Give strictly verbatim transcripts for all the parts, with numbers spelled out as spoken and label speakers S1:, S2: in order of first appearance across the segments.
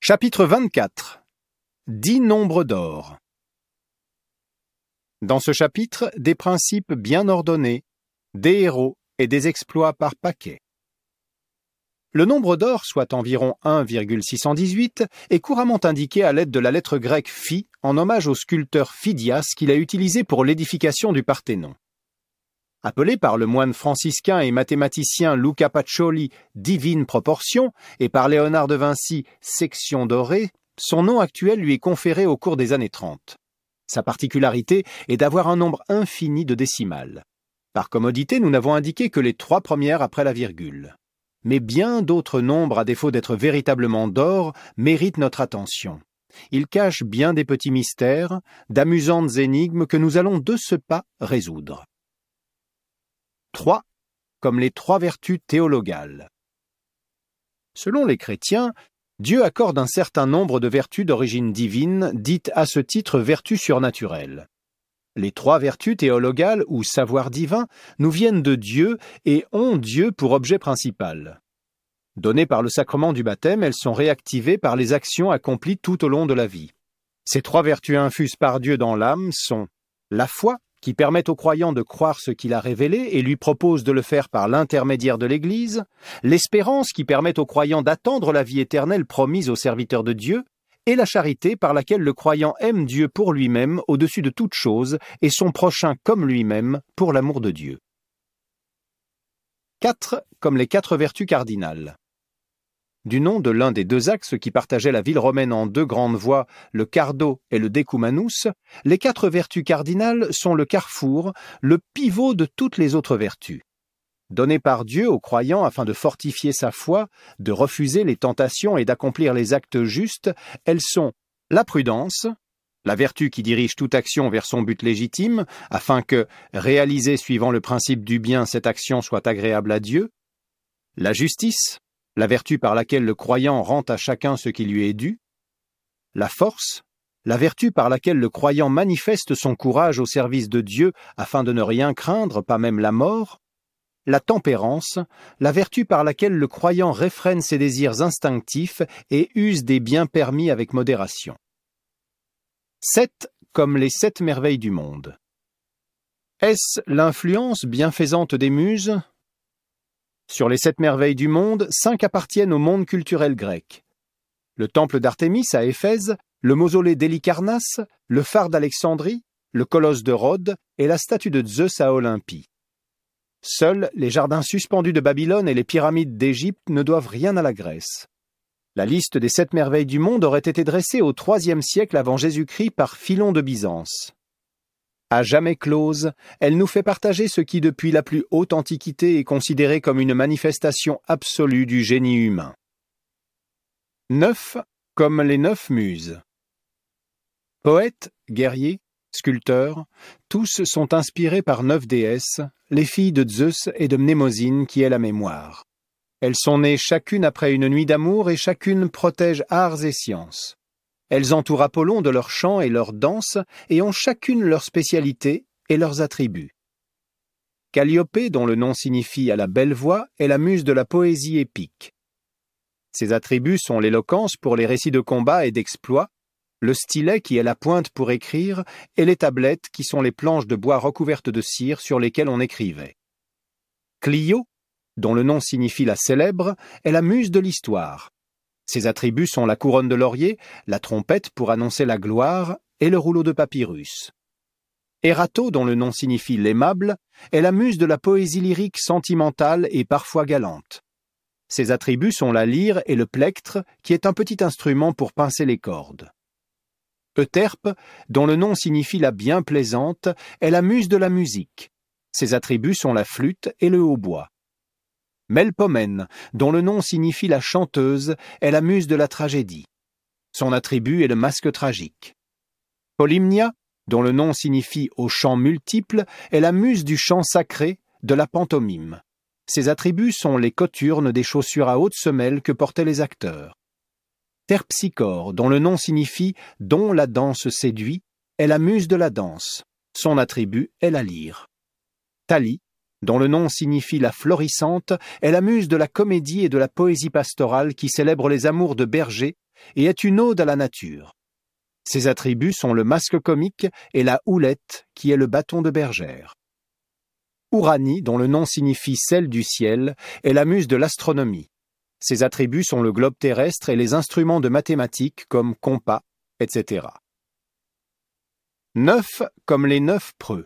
S1: Chapitre vingt-quatre. Dix nombres d'or. Dans ce chapitre, des principes bien ordonnés, des héros et des exploits par paquet. Le nombre d'or, soit environ un virgule six cent dix-huit, est couramment indiqué à l'aide de la lettre grecque phi en hommage au sculpteur Phidias qu'il a utilisé pour l'édification du Parthénon. Appelé par le moine franciscain et mathématicien Luca Pacioli divine proportion et par Léonard de Vinci section dorée, son nom actuel lui est conféré au cours des années trente. Sa particularité est d'avoir un nombre infini de décimales. Par commodité, nous n'avons indiqué que les trois premières après la virgule. Mais bien d'autres nombres, à défaut d'être véritablement d'or, méritent notre attention. Ils cachent bien des petits mystères, d'amusantes énigmes que nous allons de ce pas résoudre. trois. Comme les trois vertus théologales. Selon les chrétiens, Dieu accorde un certain nombre de vertus d'origine divine, dites à ce titre vertus surnaturelles. Les trois vertus théologales ou savoir divin nous viennent de Dieu et ont Dieu pour objet principal. Données par le sacrement du baptême, elles sont réactivées par les actions accomplies tout au long de la vie. Ces trois vertus infuses par Dieu dans l'âme sont la foi, qui permet au croyant de croire ce qu'il a révélé et lui propose de le faire par l'intermédiaire de l'Église, l'espérance qui permet au croyant d'attendre la vie éternelle promise aux serviteurs de Dieu, et la charité par laquelle le croyant aime Dieu pour lui-même au-dessus de toute chose et son prochain comme lui-même pour l'amour de Dieu. quatre. Comme les quatre vertus cardinales. Du nom de l'un des deux axes qui partageaient la ville romaine en deux grandes voies, le Cardo et le Decumanus, les quatre vertus cardinales sont le carrefour, le pivot de toutes les autres vertus. Données par Dieu aux croyants afin de fortifier sa foi, de refuser les tentations et d'accomplir les actes justes, elles sont la prudence, la vertu qui dirige toute action vers son but légitime, afin que, réalisée suivant le principe du bien, cette action soit agréable à Dieu, la justice, la vertu par laquelle le croyant rend à chacun ce qui lui est dû, la force, la vertu par laquelle le croyant manifeste son courage au service de Dieu afin de ne rien craindre, pas même la mort, la tempérance, la vertu par laquelle le croyant réfrène ses désirs instinctifs et use des biens permis avec modération. sept. Comme les sept merveilles du monde. Est-ce l'influence bienfaisante des muses ? Sur les sept merveilles du monde, cinq appartiennent au monde culturel grec. Le temple d'Artémis à Éphèse, le mausolée d'Hélicarnasse, le phare d'Alexandrie, le colosse de Rhodes et la statue de Zeus à Olympie. Seuls les jardins suspendus de Babylone et les pyramides d'Égypte ne doivent rien à la Grèce. La liste des sept merveilles du monde aurait été dressée au troisième siècle avant Jésus-Christ par Philon de Byzance. À jamais close, elle nous fait partager ce qui, depuis la plus haute antiquité, est considéré comme une manifestation absolue du génie humain. neuf. Comme les neuf muses. Poètes, guerriers, sculpteurs, tous sont inspirés par neuf déesses, les filles de Zeus et de Mnémosyne qui est la mémoire. Elles sont nées chacune après une nuit d'amour et chacune protège arts et sciences. Elles entourent Apollon de leurs chants et leurs danses et ont chacune leur spécialité et leurs attributs. Calliope, dont le nom signifie à la belle voix, est la muse de la poésie épique. Ses attributs sont l'éloquence pour les récits de combat et d'exploits, le stylet qui est la pointe pour écrire et les tablettes qui sont les planches de bois recouvertes de cire sur lesquelles on écrivait. Clio, dont le nom signifie la célèbre, est la muse de l'histoire. Ses attributs sont la couronne de laurier, la trompette pour annoncer la gloire et le rouleau de papyrus. Erato, dont le nom signifie l'aimable, est la muse de la poésie lyrique sentimentale et parfois galante. Ses attributs sont la lyre et le plectre, qui est un petit instrument pour pincer les cordes. Euterpe, dont le nom signifie la bien plaisante, est la muse de la musique. Ses attributs sont la flûte et le hautbois. Melpomène, dont le nom signifie la chanteuse, est la muse de la tragédie. Son attribut est le masque tragique. Polymnia, dont le nom signifie aux chants multiples, est la muse du chant sacré, de la pantomime. Ses attributs sont les cothurnes des chaussures à haute semelle que portaient les acteurs. Terpsichore, dont le nom signifie « dont la danse séduit », est la muse de la danse. Son attribut est la lyre. Thalie, dont le nom signifie la florissante, est la muse de la comédie et de la poésie pastorale qui célèbre les amours de berger et est une ode à la nature. Ses attributs sont le masque comique et la houlette, qui est le bâton de bergère. Uranie, dont le nom signifie celle du ciel, est la muse de l'astronomie. Ses attributs sont le globe terrestre et les instruments de mathématiques comme compas, et cetera. Neuf comme les neuf preux.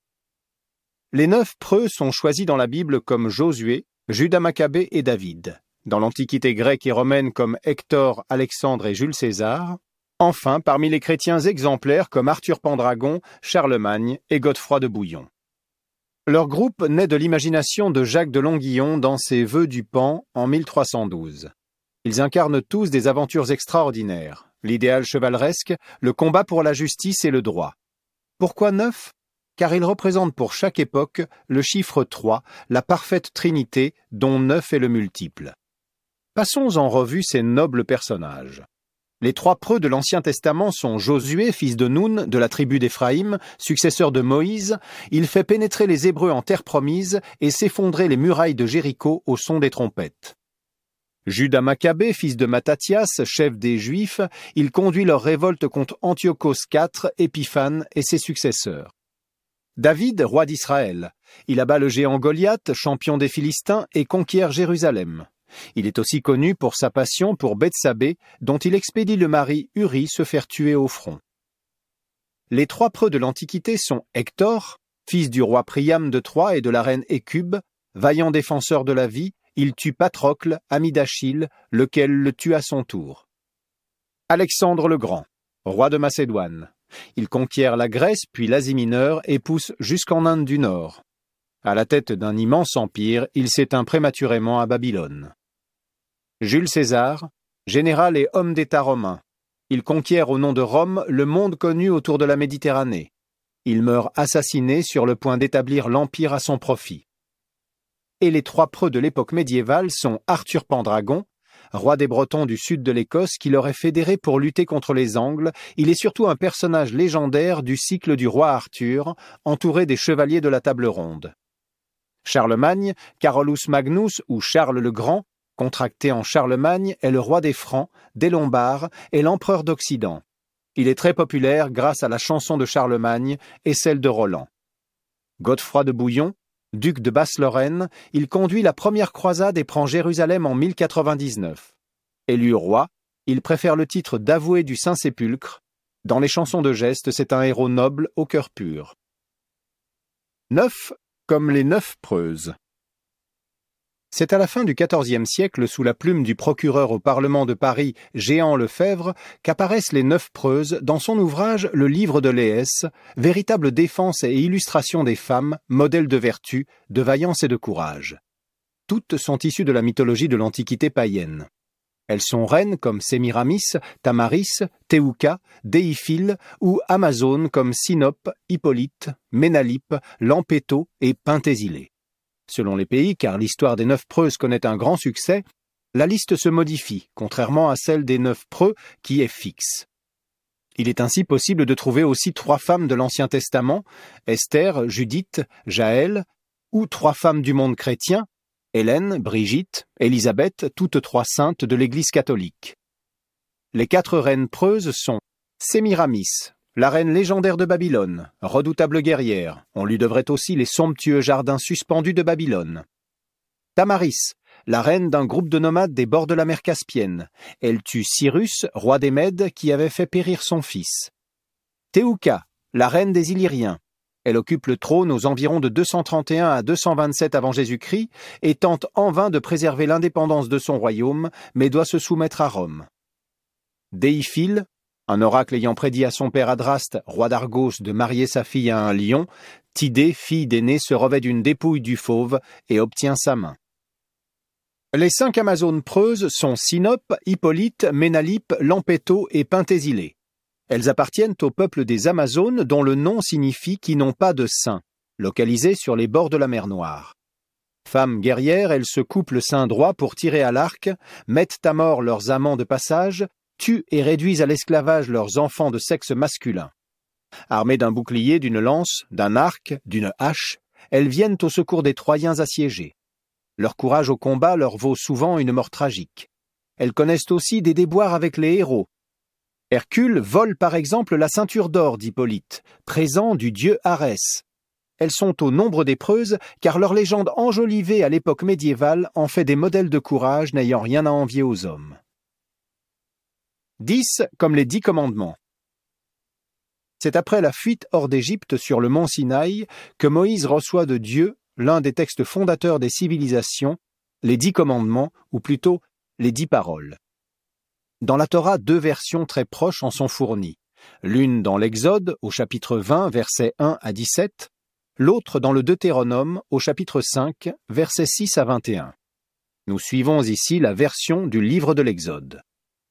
S1: Les neuf preux sont choisis dans la Bible comme Josué, Judas Maccabée et David, dans l'Antiquité grecque et romaine comme Hector, Alexandre et Jules César, enfin parmi les chrétiens exemplaires comme Arthur Pendragon, Charlemagne et Godefroy de Bouillon. Leur groupe naît de l'imagination de Jacques de Longuillon dans ses Vœux du Pan en mille trois cent douze. Ils incarnent tous des aventures extraordinaires, l'idéal chevaleresque, le combat pour la justice et le droit. Pourquoi neuf ? Car ils représentent pour chaque époque le chiffre trois, la parfaite trinité dont neuf est le multiple. Passons en revue ces nobles personnages. Les trois preux de l'Ancien Testament sont Josué, fils de Nun, de la tribu d'Éphraïm, successeur de Moïse. Il fait pénétrer les Hébreux en terre promise et s'effondrer les murailles de Jéricho au son des trompettes. Judas Maccabée, fils de Mattathias, chef des Juifs, il conduit leur révolte contre Antiochos quatre, Épiphane et ses successeurs. David, roi d'Israël, il abat le géant Goliath, champion des Philistins, et conquiert Jérusalem. Il est aussi connu pour sa passion pour Bethsabée, dont il expédie le mari Uri se faire tuer au front. Les trois preux de l'Antiquité sont Hector, fils du roi Priam de Troie et de la reine Écube, vaillant défenseur de la vie, il tue Patrocle, ami d'Achille, lequel le tue à son tour. Alexandre le Grand, roi de Macédoine. Il conquiert la Grèce puis l'Asie mineure et pousse jusqu'en Inde du Nord. À la tête d'un immense empire, il s'éteint prématurément à Babylone. Jules César, général et homme d'État romain. Il conquiert au nom de Rome le monde connu autour de la Méditerranée. Il meurt assassiné sur le point d'établir l'empire à son profit. Et les trois preux de l'époque médiévale sont Arthur Pendragon, roi des Bretons du sud de l'Écosse qui l'aurait fédéré pour lutter contre les Angles. Il est surtout un personnage légendaire du cycle du roi Arthur, entouré des chevaliers de la table ronde. Charlemagne, Carolus Magnus ou Charles le Grand, contracté en Charlemagne, est le roi des Francs, des Lombards et l'empereur d'Occident. Il est très populaire grâce à la chanson de Charlemagne et celle de Roland. Godefroy de Bouillon, duc de Basse-Lorraine, il conduit la première croisade et prend Jérusalem en mille quatre-vingt-dix-neuf. Élu roi, il préfère le titre d'avoué du Saint-Sépulcre. Dans les chansons de geste, c'est un héros noble au cœur pur. Neuf comme les neuf preuses. C'est à la fin du quatorzième siècle, sous la plume du procureur au Parlement de Paris, Jehan Lefebvre, qu'apparaissent les neuf preuses dans son ouvrage Le Livre de Léès, véritable défense et illustration des femmes, modèle de vertu, de vaillance et de courage. Toutes sont issues de la mythologie de l'Antiquité païenne. Elles sont reines comme Sémiramis, Tamaris, Théouka, Déiphile ou Amazones comme Sinope, Hippolyte, Ménalippe, Lampéto et Penthésile. Selon les pays, car l'histoire des neuf preuses connaît un grand succès, la liste se modifie, contrairement à celle des neuf preux qui est fixe. Il est ainsi possible de trouver aussi trois femmes de l'Ancien Testament, Esther, Judith, Jaël, ou trois femmes du monde chrétien, Hélène, Brigitte, Élisabeth, toutes trois saintes de l'Église catholique. Les quatre reines preuses sont Sémiramis, la reine légendaire de Babylone, redoutable guerrière, on lui devrait aussi les somptueux jardins suspendus de Babylone. Tamaris, la reine d'un groupe de nomades des bords de la mer Caspienne, elle tue Cyrus, roi des Mèdes, qui avait fait périr son fils. Théouka, la reine des Illyriens, elle occupe le trône aux environs de deux cent trente et un à deux cent vingt-sept avant Jésus-Christ et tente en vain de préserver l'indépendance de son royaume, mais doit se soumettre à Rome. Déiphile, un oracle ayant prédit à son père Adraste, roi d'Argos, de marier sa fille à un lion, Tidée, fille d'Énée, se revêt d'une dépouille du fauve et obtient sa main. Les cinq Amazones preuses sont Sinope, Hippolyte, Ménalippe, Lampéto et Penthésile. Elles appartiennent au peuple des Amazones dont le nom signifie qui n'ont pas de sein, localisés sur les bords de la mer Noire. Femmes guerrières, elles se coupent le sein droit pour tirer à l'arc, mettent à mort leurs amants de passage, tuent et réduisent à l'esclavage leurs enfants de sexe masculin. Armées d'un bouclier, d'une lance, d'un arc, d'une hache, elles viennent au secours des Troyens assiégés. Leur courage au combat leur vaut souvent une mort tragique. Elles connaissent aussi des déboires avec les héros. Hercule vole par exemple la ceinture d'or d'Hippolyte, présent du dieu Arès. Elles sont au nombre d'épreuses car leur légende enjolivée à l'époque médiévale en fait des modèles de courage n'ayant rien à envier aux hommes. dix comme les dix commandements. C'est après la fuite hors d'Égypte sur le mont Sinaï que Moïse reçoit de Dieu l'un des textes fondateurs des civilisations, les dix commandements, ou plutôt les dix paroles. Dans la Torah, deux versions très proches en sont fournies, l'une dans l'Exode au chapitre vingt, versets un à dix-sept, l'autre dans le Deutéronome au chapitre cinq, versets six à vingt et un. Nous suivons ici la version du livre de l'Exode.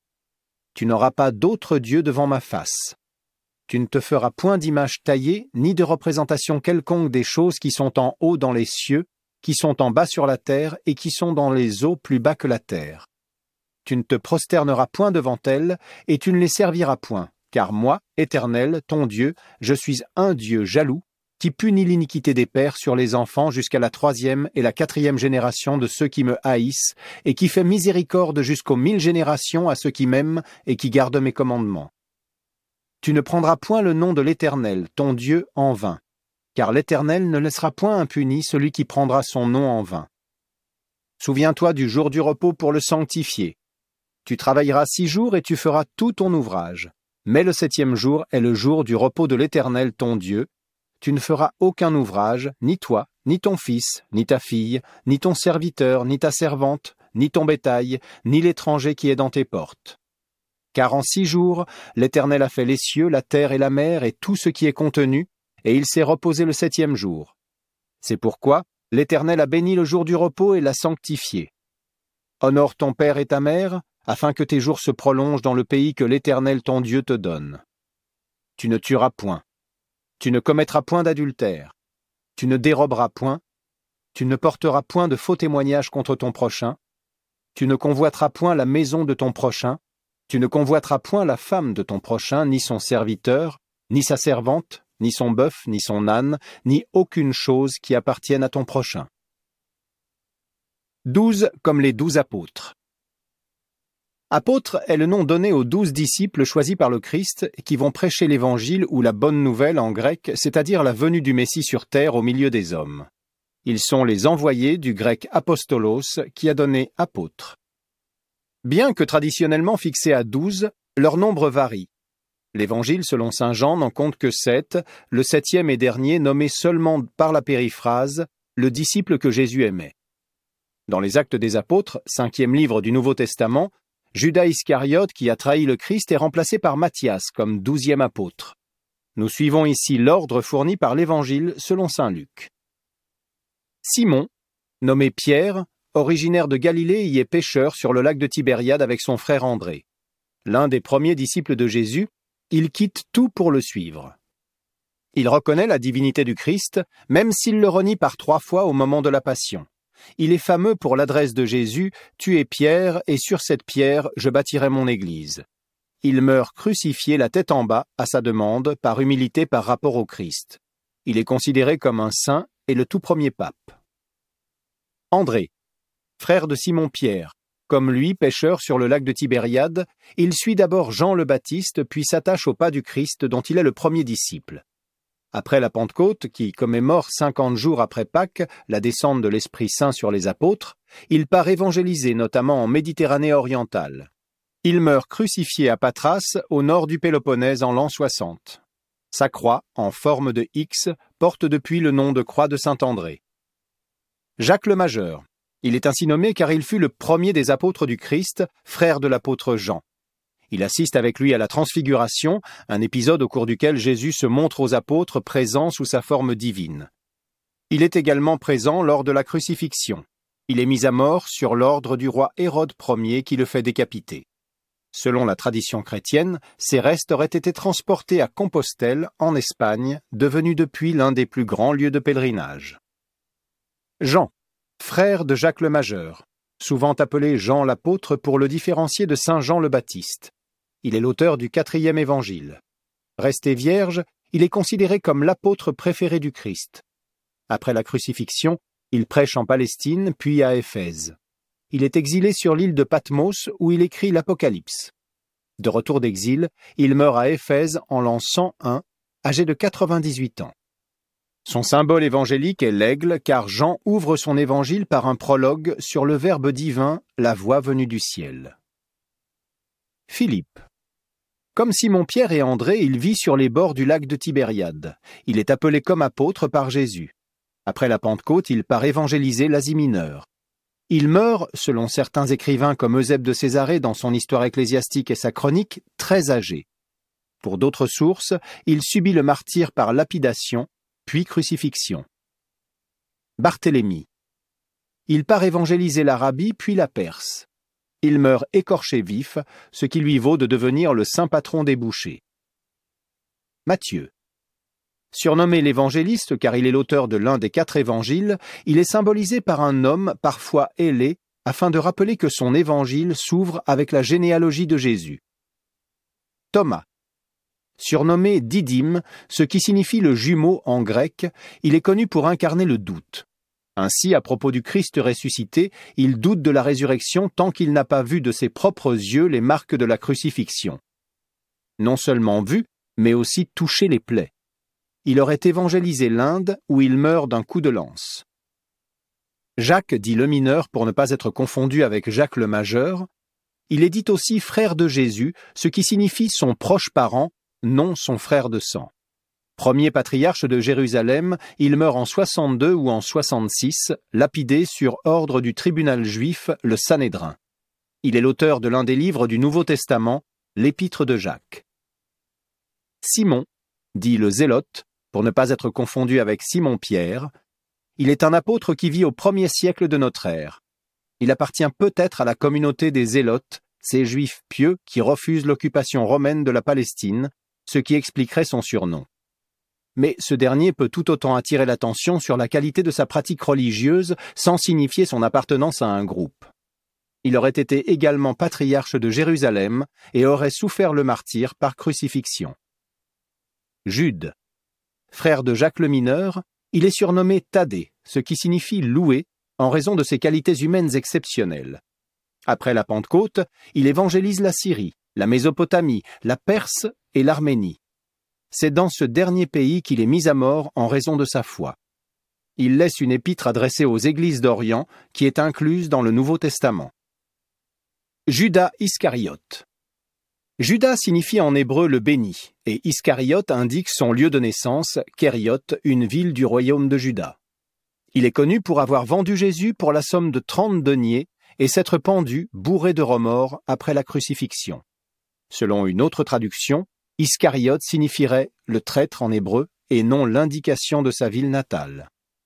S1: « Tu n'auras pas d'autre Dieu devant ma face. Tu ne te feras point d'image taillée, ni de représentation quelconque des choses qui sont en haut dans les cieux, qui sont en bas sur la terre et qui sont dans les eaux plus bas que la terre. Tu ne te prosterneras point devant elles, et tu ne les serviras point, car moi, Éternel, ton Dieu, je suis un Dieu jaloux, qui punit l'iniquité des pères sur les enfants jusqu'à la troisième et la quatrième génération de ceux qui me haïssent, et qui fait miséricorde jusqu'aux mille générations à ceux qui m'aiment et qui gardent mes commandements. Tu ne prendras point le nom de l'Éternel, ton Dieu, en vain, car l'Éternel ne laissera point impuni celui qui prendra son nom en vain. Souviens-toi du jour du repos pour le sanctifier. Tu travailleras six jours et tu feras tout ton ouvrage. Mais le septième jour est le jour du repos de l'Éternel ton Dieu. Tu ne feras aucun ouvrage, ni toi, ni ton fils, ni ta fille, ni ton serviteur, ni ta servante, ni ton bétail, ni l'étranger qui est dans tes portes. Car en six jours, l'Éternel a fait les cieux, la terre et la mer et tout ce qui est contenu, et il s'est reposé le septième jour. C'est pourquoi l'Éternel a béni le jour du repos et l'a sanctifié. Honore ton père et ta mère, afin que tes jours se prolongent dans le pays que l'Éternel ton Dieu te donne. Tu ne tueras point. Tu ne commettras point d'adultère. Tu ne déroberas point. Tu ne porteras point de faux témoignages contre ton prochain. Tu ne convoiteras point la maison de ton prochain. Tu ne convoiteras point la femme de ton prochain, ni son serviteur, ni sa servante, ni son bœuf, ni son âne, ni aucune chose qui appartienne à ton prochain. Douze comme les douze apôtres. Apôtre est le nom donné aux douze disciples choisis par le Christ qui vont prêcher l'Évangile ou la bonne nouvelle en grec, c'est-à-dire la venue du Messie sur terre au milieu des hommes. Ils sont les envoyés du grec apostolos qui a donné apôtre. Bien que traditionnellement fixé à douze, leur nombre varie. L'Évangile selon saint Jean n'en compte que sept, le septième et dernier nommé seulement par la périphrase, le disciple que Jésus aimait. Dans les Actes des Apôtres, cinquième livre du Nouveau Testament, Judas Iscariote, qui a trahi le Christ, est remplacé par Matthias comme douzième apôtre. Nous suivons ici l'ordre fourni par l'Évangile selon saint Luc. Simon, nommé Pierre, originaire de Galilée, y est pêcheur sur le lac de Tibériade avec son frère André. L'un des premiers disciples de Jésus, il quitte tout pour le suivre. Il reconnaît la divinité du Christ, même s'il le renie par trois fois au moment de la Passion. Il est fameux pour l'adresse de Jésus « Tu es Pierre, et sur cette pierre je bâtirai mon Église ». Il meurt crucifié la tête en bas à sa demande, par humilité par rapport au Christ. Il est considéré comme un saint et le tout premier pape. André, frère de Simon-Pierre, comme lui, pêcheur sur le lac de Tibériade, il suit d'abord Jean le Baptiste, puis s'attache au pas du Christ dont il est le premier disciple. Après la Pentecôte, qui commémore cinquante jours après Pâques la descente de l'Esprit Saint sur les apôtres, il part évangéliser notamment en Méditerranée orientale. Il meurt crucifié à Patras, au nord du Péloponnèse en l'an soixante. Sa croix, en forme de X, porte depuis le nom de croix de Saint-André. Jacques le Majeur. Il est ainsi nommé car il fut le premier des apôtres du Christ, frère de l'apôtre Jean. Il assiste avec lui à la Transfiguration, un épisode au cours duquel Jésus se montre aux apôtres présents sous sa forme divine. Il est également présent lors de la crucifixion. Il est mis à mort sur l'ordre du roi Hérode Ier qui le fait décapiter. Selon la tradition chrétienne, ses restes auraient été transportés à Compostelle, en Espagne, devenu depuis l'un des plus grands lieux de pèlerinage. Jean, frère de Jacques le Majeur, souvent appelé Jean l'apôtre pour le différencier de saint Jean le Baptiste. Il est l'auteur du quatrième évangile. Resté vierge, il est considéré comme l'apôtre préféré du Christ. Après la crucifixion, il prêche en Palestine puis à Éphèse. Il est exilé sur l'île de Patmos où il écrit l'Apocalypse. De retour d'exil, il meurt à Éphèse en l'an cent un, âgé de quatre-vingt-dix-huit ans. Son symbole évangélique est l'aigle, car Jean ouvre son évangile par un prologue sur le Verbe divin, la voix venue du ciel. Philippe. Comme Simon-Pierre et André, il vit sur les bords du lac de Tibériade. Il est appelé comme apôtre par Jésus. Après la Pentecôte, il part évangéliser l'Asie mineure. Il meurt, selon certains écrivains comme Eusèbe de Césarée dans son Histoire ecclésiastique et sa chronique, très âgé. Pour d'autres sources, il subit le martyre par lapidation, puis crucifixion. Barthélemy. Il part évangéliser l'Arabie, puis la Perse. Il meurt écorché vif, ce qui lui vaut de devenir le saint patron des bouchers. Matthieu. Surnommé l'évangéliste car il est l'auteur de l'un des quatre évangiles, il est symbolisé par un homme parfois ailé afin de rappeler que son évangile s'ouvre avec la généalogie de Jésus. Thomas. Surnommé Didyme, ce qui signifie le jumeau en grec, il est connu pour incarner le doute. Ainsi, à propos du Christ ressuscité, il doute de la résurrection tant qu'il n'a pas vu de ses propres yeux les marques de la crucifixion. Non seulement vu, mais aussi touché les plaies. Il aurait évangélisé l'Inde où il meurt d'un coup de lance. Jacques dit le mineur pour ne pas être confondu avec Jacques le majeur. Il est dit aussi frère de Jésus, ce qui signifie son proche parent, non son frère de sang. Premier patriarche de Jérusalem, il meurt en soixante-deux ou en soixante-six, lapidé sur ordre du tribunal juif, le Sanhédrin. Il est l'auteur de l'un des livres du Nouveau Testament, l'Épître de Jacques. Simon, dit le Zélote, pour ne pas être confondu avec Simon-Pierre, il est un apôtre qui vit au premier siècle de notre ère. Il appartient peut-être à la communauté des Zélotes, ces juifs pieux qui refusent l'occupation romaine de la Palestine, ce qui expliquerait son surnom. Mais ce dernier peut tout autant attirer l'attention sur la qualité de sa pratique religieuse sans signifier son appartenance à un groupe. Il aurait été également patriarche de Jérusalem et aurait souffert le martyre par crucifixion. Jude. Frère de Jacques le mineur, il est surnommé Thaddée, ce qui signifie loué, en raison de ses qualités humaines exceptionnelles. Après la Pentecôte, il évangélise la Syrie, la Mésopotamie, la Perse et l'Arménie. C'est dans ce dernier pays qu'il est mis à mort en raison de sa foi. Il laisse une épître adressée aux églises d'Orient qui est incluse dans le Nouveau Testament. Judas Iscariote. Judas signifie en hébreu le béni, et Iscariote indique son lieu de naissance, Kériote, une ville du royaume de Juda. Il est connu pour avoir vendu Jésus pour la somme de trente deniers et s'être pendu, bourré de remords, après la crucifixion. Selon une autre traduction, Iscariote signifierait le traître en hébreu et non l'indication de sa ville natale.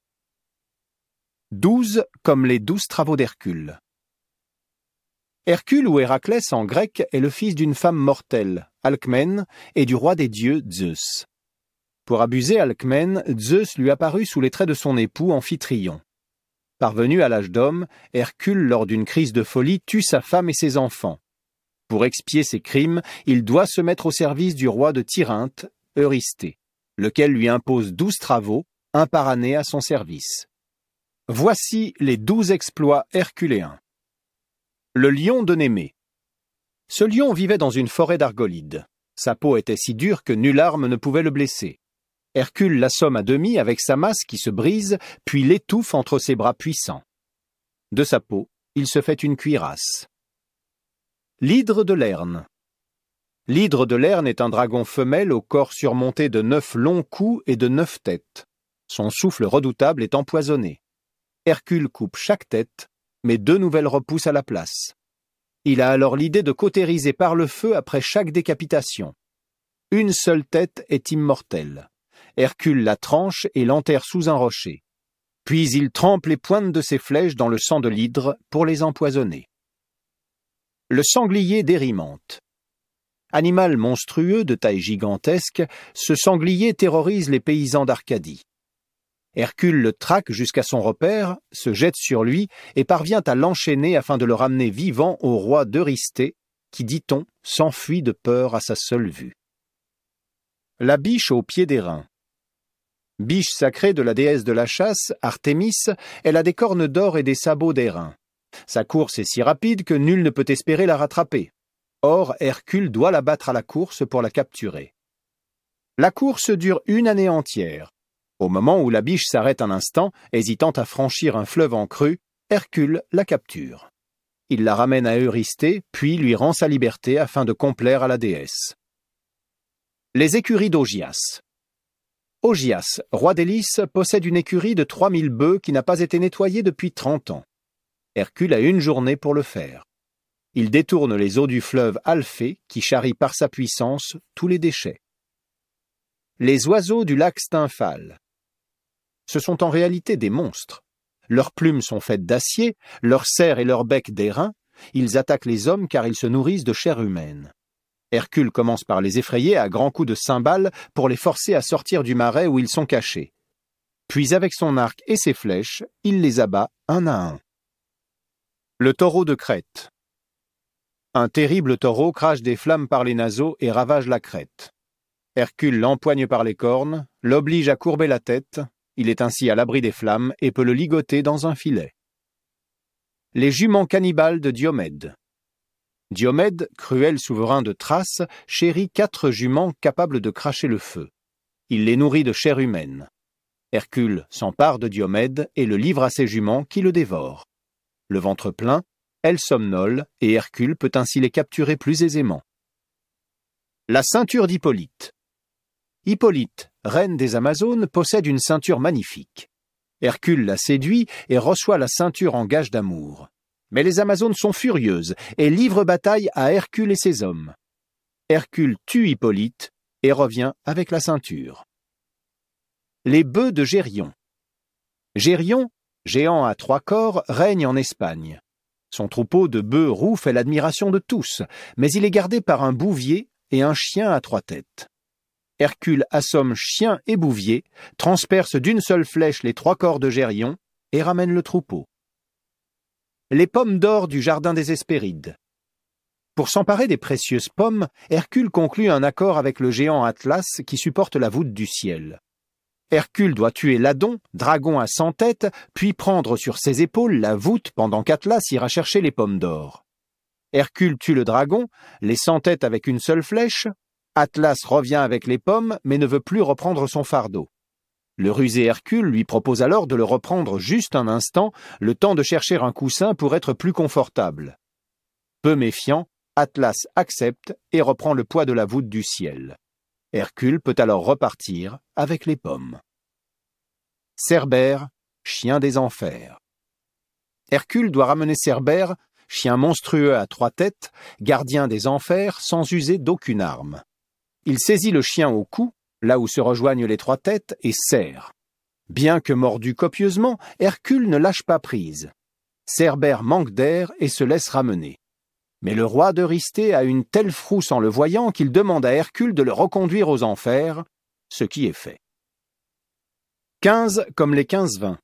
S1: Douze comme les douze travaux d'Hercule. Hercule ou Héraclès en grec est le fils d'une femme mortelle, Alcmène, et du roi des dieux, Zeus. Pour abuser Alcmène, Zeus lui apparut sous les traits de son époux Amphitryon. Parvenu à l'âge d'homme, Hercule, lors d'une crise de folie, tue sa femme et ses enfants. Pour expier ses crimes, il doit se mettre au service du roi de Tyrinthe, Eurysthée, lequel lui impose douze travaux, un par année à son service. Voici les douze exploits herculéens. Le lion de Némée. Ce lion vivait dans une forêt d'argolides. Sa peau était si dure que nulle arme ne pouvait le blesser. Hercule l'assomme à demi avec sa masse qui se brise, puis l'étouffe entre ses bras puissants. De sa peau, il se fait une cuirasse. L'hydre de Lerne. L'hydre de Lerne est un dragon femelle au corps surmonté de neuf longs coups et de neuf têtes. Son souffle redoutable est empoisonné. Hercule coupe chaque tête, mais deux nouvelles repoussent à la place. Il a alors l'idée de cautériser par le feu après chaque décapitation. Une seule tête est immortelle. Hercule la tranche et l'enterre sous un rocher. Puis il trempe les pointes de ses flèches dans le sang de l'hydre pour les empoisonner. Le sanglier d'Érymanthe. Animal monstrueux de taille gigantesque, ce sanglier terrorise les paysans d'Arcadie. Hercule le traque jusqu'à son repère, se jette sur lui et parvient à l'enchaîner afin de le ramener vivant au roi d'Eurysthée, qui, dit-on, s'enfuit de peur à sa seule vue. La biche au pied d'airain. Biche sacrée de la déesse de la chasse, Artémis, elle a des cornes d'or et des sabots d'airain. Sa course est si rapide que nul ne peut espérer la rattraper. Or, Hercule doit la battre à la course pour la capturer. La course dure une année entière. Au moment où la biche s'arrête un instant, hésitant à franchir un fleuve en crue, Hercule la capture. Il la ramène à Eurysthée, puis lui rend sa liberté afin de complaire à la déesse. Les écuries d'Augias. Augias, roi d'Hélice, possède une écurie de trois mille bœufs qui n'a pas été nettoyée depuis trente ans. Hercule a une journée pour le faire. Il détourne les eaux du fleuve Alphée qui charrie par sa puissance tous les déchets. Les oiseaux du lac Stymphale. Ce sont en réalité des monstres. Leurs plumes sont faites d'acier, leurs serres et leurs becs d'airain. Ils attaquent les hommes car ils se nourrissent de chair humaine. Hercule commence par les effrayer à grands coups de cymbales pour les forcer à sortir du marais où ils sont cachés. Puis avec son arc et ses flèches, il les abat un à un. Le taureau de Crète. Un terrible taureau crache des flammes par les naseaux et ravage la Crète. Hercule l'empoigne par les cornes, l'oblige à courber la tête. Il est ainsi à l'abri des flammes et peut le ligoter dans un filet. Les juments cannibales de Diomède. Diomède, cruel souverain de Thrace, chérit quatre juments capables de cracher le feu. Il les nourrit de chair humaine. Hercule s'empare de Diomède et le livre à ses juments qui le dévorent. Le ventre plein, elles somnolent et Hercule peut ainsi les capturer plus aisément. La ceinture d'Hippolyte. Hippolyte, reine des Amazones, possède une ceinture magnifique. Hercule la séduit et reçoit la ceinture en gage d'amour. Mais les Amazones sont furieuses et livrent bataille à Hercule et ses hommes. Hercule tue Hippolyte et revient avec la ceinture. Les bœufs de Gérion. Gérion, géant à trois corps, règne en Espagne. Son troupeau de bœufs roux fait l'admiration de tous, mais il est gardé par un bouvier et un chien à trois têtes. Hercule assomme chien et bouvier, transperce d'une seule flèche les trois corps de Gérion et ramène le troupeau. Les pommes d'or du jardin des Hespérides. Pour s'emparer des précieuses pommes, Hercule conclut un accord avec le géant Atlas qui supporte la voûte du ciel. Hercule doit tuer Ladon, dragon à cent têtes, puis prendre sur ses épaules la voûte pendant qu'Atlas ira chercher les pommes d'or. Hercule tue le dragon, les cent têtes avec une seule flèche. Atlas revient avec les pommes, mais ne veut plus reprendre son fardeau. Le rusé Hercule lui propose alors de le reprendre juste un instant, le temps de chercher un coussin pour être plus confortable. Peu méfiant, Atlas accepte et reprend le poids de la voûte du ciel. Hercule peut alors repartir avec les pommes. Cerbère, chien des enfers. Hercule doit ramener Cerbère, chien monstrueux à trois têtes, gardien des enfers, sans user d'aucune arme. Il saisit le chien au cou, là où se rejoignent les trois têtes, et serre. Bien que mordu copieusement, Hercule ne lâche pas prise. Cerbère manque d'air et se laisse ramener. Mais le roi d'Eurysthée a une telle frousse en le voyant qu'il demande à Hercule de le reconduire aux enfers, ce qui est fait. quinze comme les quinze vins.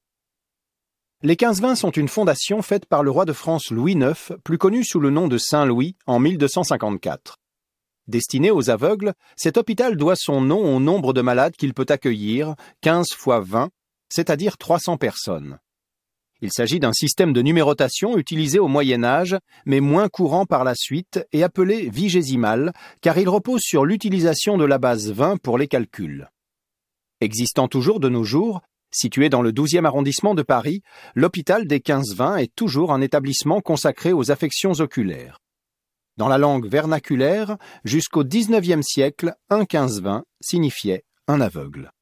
S1: Les quinze vins sont une fondation faite par le roi de France Louis neuf, plus connu sous le nom de Saint-Louis, en mille deux cent cinquante-quatre. Destiné aux aveugles, cet hôpital doit son nom au nombre de malades qu'il peut accueillir, quinze fois vingt, c'est-à-dire trois cents personnes. Il s'agit d'un système de numérotation utilisé au Moyen Âge, mais moins courant par la suite et appelé vigésimal, car il repose sur l'utilisation de la base vingt pour les calculs. Existant toujours de nos jours, situé dans le douzième arrondissement de Paris, l'hôpital des quinze vingts est toujours un établissement consacré aux affections oculaires. Dans la langue vernaculaire, jusqu'au dix-neuvième siècle, un quinze vingt signifiait un aveugle.